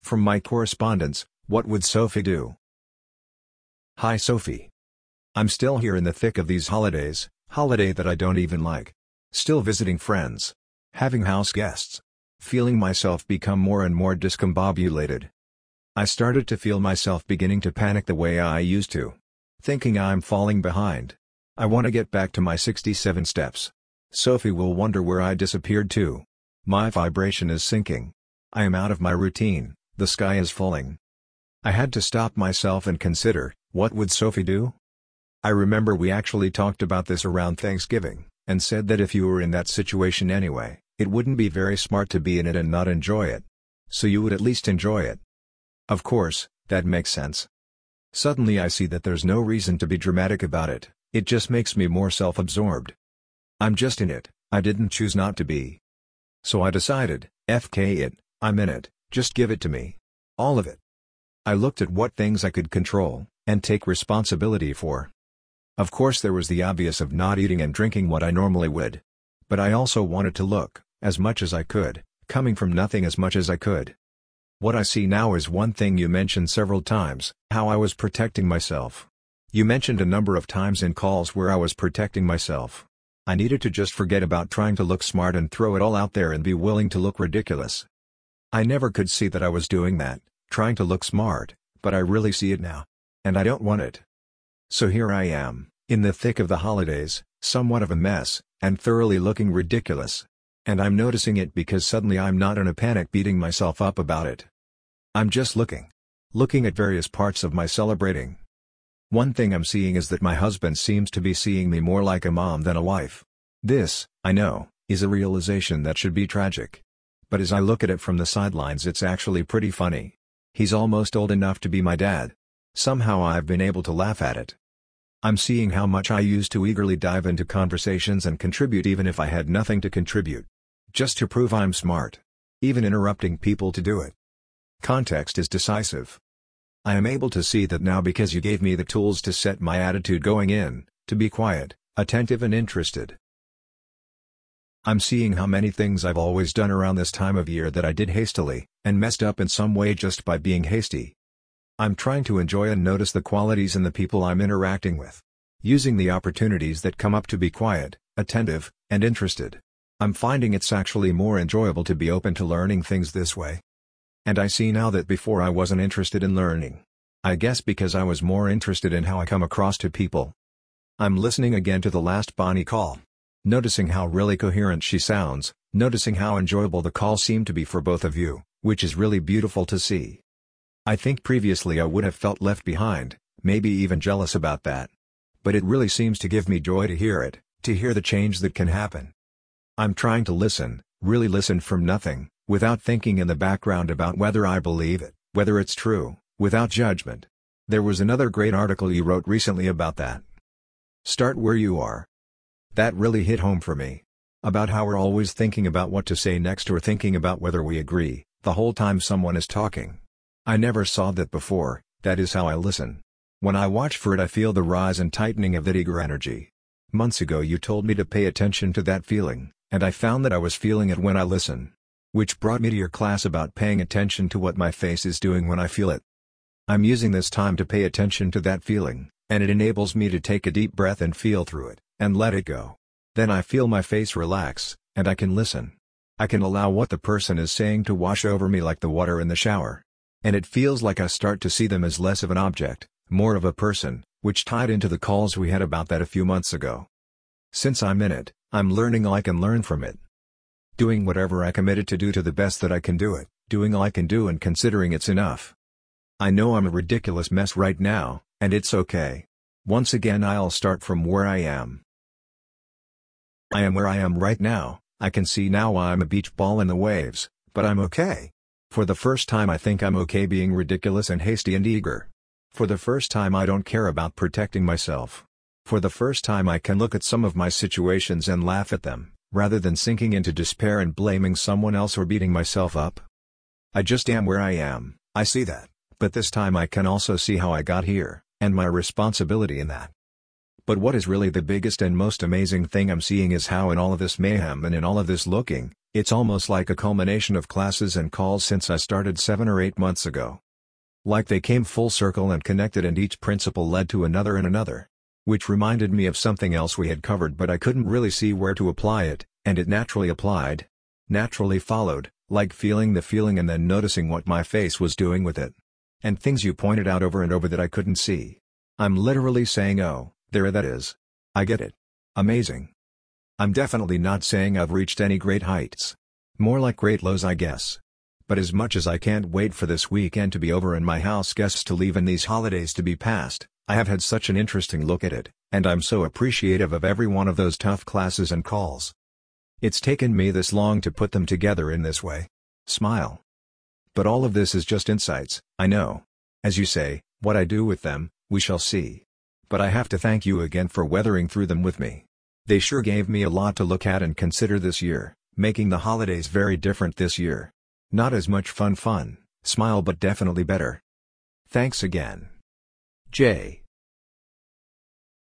From my correspondence, what would Sophie do? Hi Sophie. I'm still here in the thick of these holidays, holiday that I don't even like. Still visiting friends. Having house guests. Feeling myself become more and more discombobulated. I started to feel myself beginning to panic the way I used to. Thinking I'm falling behind. I want to get back to my 67 steps. Sophie will wonder where I disappeared to. My vibration is sinking. I am out of my routine, the sky is falling. I had to stop myself and consider, what would Sophie do? I remember we actually talked about this around Thanksgiving, and said that if you were in that situation anyway, it wouldn't be very smart to be in it and not enjoy it. So you would at least enjoy it. Of course, that makes sense. Suddenly I see that there's no reason to be dramatic about it, it just makes me more self-absorbed. I'm just in it, I didn't choose not to be. So I decided, FK it, I'm in it, just give it to me. All of it. I looked at what things I could control, and take responsibility for. Of course there was the obvious of not eating and drinking what I normally would. But I also wanted to look, as much as I could, coming from nothing as much as I could. What I see now is one thing you mentioned several times, how I was protecting myself. You mentioned a number of times in calls where I was protecting myself. I needed to just forget about trying to look smart and throw it all out there and be willing to look ridiculous. I never could see that I was doing that, trying to look smart, but I really see it now. And I don't want it. So here I am, in the thick of the holidays, somewhat of a mess, and thoroughly looking ridiculous. And I'm noticing it because suddenly I'm not in a panic beating myself up about it. I'm just looking. Looking at various parts of my celebrating. One thing I'm seeing is that my husband seems to be seeing me more like a mom than a wife. This, I know, is a realization that should be tragic. But as I look at it from the sidelines it's actually pretty funny. He's almost old enough to be my dad. Somehow I've been able to laugh at it. I'm seeing how much I used to eagerly dive into conversations and contribute even if I had nothing to contribute. Just to prove I'm smart. Even interrupting people to do it. Context is decisive. I am able to see that now because you gave me the tools to set my attitude going in, to be quiet, attentive and interested. I'm seeing how many things I've always done around this time of year that I did hastily, and messed up in some way just by being hasty. I'm trying to enjoy and notice the qualities in the people I'm interacting with. Using the opportunities that come up to be quiet, attentive, and interested. I'm finding it's actually more enjoyable to be open to learning things this way. And I see now that before I wasn't interested in learning. I guess because I was more interested in how I come across to people. I'm listening again to the last Bonnie call. Noticing how really coherent she sounds, noticing how enjoyable the call seemed to be for both of you, which is really beautiful to see. I think previously I would have felt left behind, maybe even jealous about that. But it really seems to give me joy to hear it, to hear the change that can happen. I'm trying to listen, really listen from nothing, without thinking in the background about whether I believe it, whether it's true, without judgment. There was another great article you wrote recently about that. Start where you are. That really hit home for me. About how we're always thinking about what to say next or thinking about whether we agree, the whole time someone is talking. I never saw that before, that is how I listen. When I watch for it I feel the rise and tightening of that eager energy. Months ago you told me to pay attention to that feeling, and I found that I was feeling it when I listen. Which brought me to your class about paying attention to what my face is doing when I feel it. I'm using this time to pay attention to that feeling, and it enables me to take a deep breath and feel through it, and let it go. Then I feel my face relax, and I can listen. I can allow what the person is saying to wash over me like the water in the shower. And it feels like I start to see them as less of an object, more of a person, which tied into the calls we had about that a few months ago. Since I'm in it, I'm learning all I can learn from it. Doing whatever I committed to do to the best that I can do it, doing all I can do and considering it's enough. I know I'm a ridiculous mess right now, and it's okay. Once again I'll start from where I am. I am where I am right now. I can see now why I'm a beach ball in the waves, but I'm okay. For the first time I think I'm okay being ridiculous and hasty and eager. For the first time I don't care about protecting myself. For the first time I can look at some of my situations and laugh at them, rather than sinking into despair and blaming someone else or beating myself up. I just am where I am, I see that, but this time I can also see how I got here, and my responsibility in that. But what is really the biggest and most amazing thing I'm seeing is how in all of this mayhem and in all of this looking, It's almost like a culmination of classes and calls since I started 7 or 8 months ago. Like they came full circle and connected, and each principle led to another and another. Which reminded me of something else we had covered, but I couldn't really see where to apply it, and it naturally applied. Naturally followed, like feeling the feeling and then noticing what my face was doing with it. And things you pointed out over and over that I couldn't see. I'm literally saying, oh, there that is. I get it. Amazing. I'm definitely not saying I've reached any great heights. More like great lows, I guess. But as much as I can't wait for this weekend to be over and my house guests to leave and these holidays to be past, I have had such an interesting look at it, and I'm so appreciative of every one of those tough classes and calls. It's taken me this long to put them together in this way. Smile. But all of this is just insights, I know. As you say, what I do with them, we shall see. But I have to thank you again for weathering through them with me. They sure gave me a lot to look at and consider this year, making the holidays very different this year. Not as much fun, smile, but definitely better. Thanks again. J.